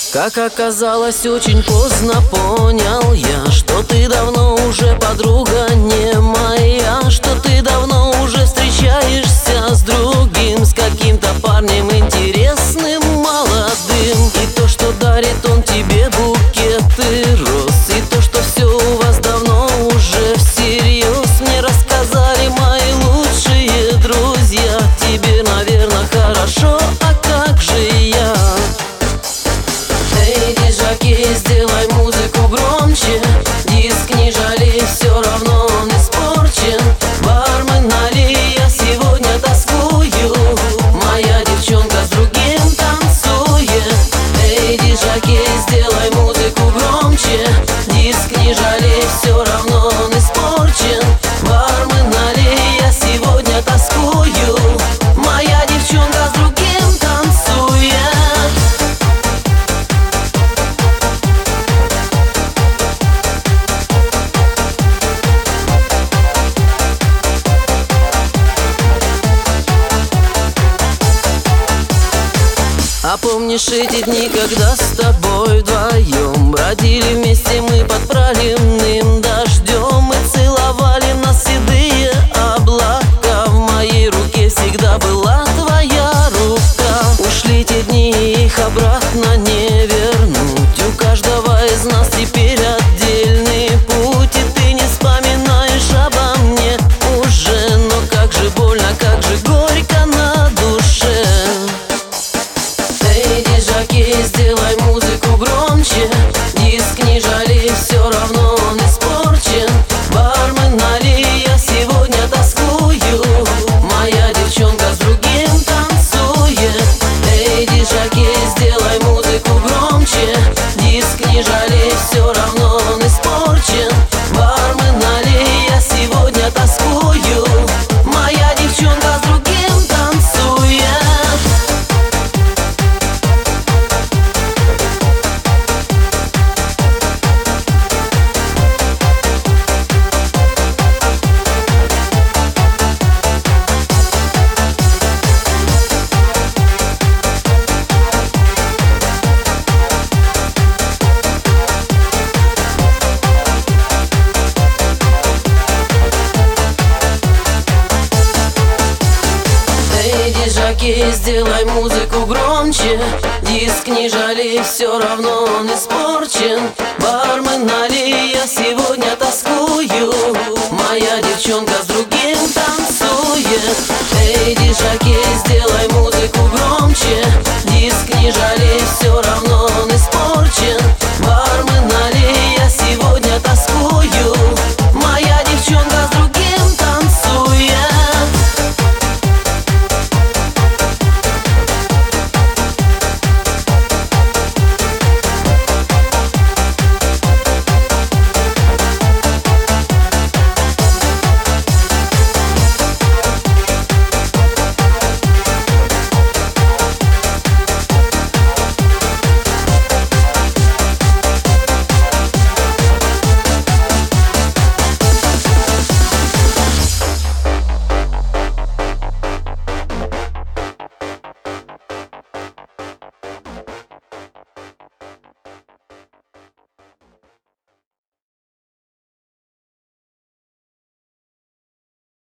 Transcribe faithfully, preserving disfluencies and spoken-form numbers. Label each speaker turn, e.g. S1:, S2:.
S1: Как оказалось, очень поздно понял я, что ты давно уже подруга не моя, что ты давно уже встречаешься с другим, с каким-то парнем интересным, молодым. И то, что дарит он тебе букеты роз, и то, что все у вас давно уже всерьез, мне рассказали мои лучшие друзья. Тебе, наверное, хорошо, а как же я? Эй, диджокей, сделай музыку громче, диск не жалей, все равно он испорчен. Бармен, налей, я сегодня тоскую, моя девчонка с другим танцует. Эй, диджокей, сделай музыку громче, диск не жалей, все равно он испорчен. Бармен, налей, я сегодня тоскую, моя девчонка с другим танцует. А помнишь эти дни, когда с тобой вдвоем бродили вместе мы под проливным дождем и целовали нас седые облака? В моей руке всегда была твоя рука. Ушли те дни, их обратно не вернуть. У каждого из нас теперь отдельный путь, и ты не вспоминаешь обо мне уже. Но как же больно, как же горько на душе. Эй, диджокей, сделай музыку громче, диск не жалей, все равно он испорчен. Бармен, налей, я сегодня тоскую, моя девчонка с другим танцует. Эй, диджокей, сделай музыку громче, диск не жалей, все равно он испорчен. Бармен, налей, я сегодня тоскую, моя девчонка с другим танцует. Диджокей, сделай музыку громче, диск не жалей, все равно он испорчен. Бармен, налей, я сегодня тоскую, моя девчонка с другим танцует. Эй, диджокей, сделай музыку громче, диск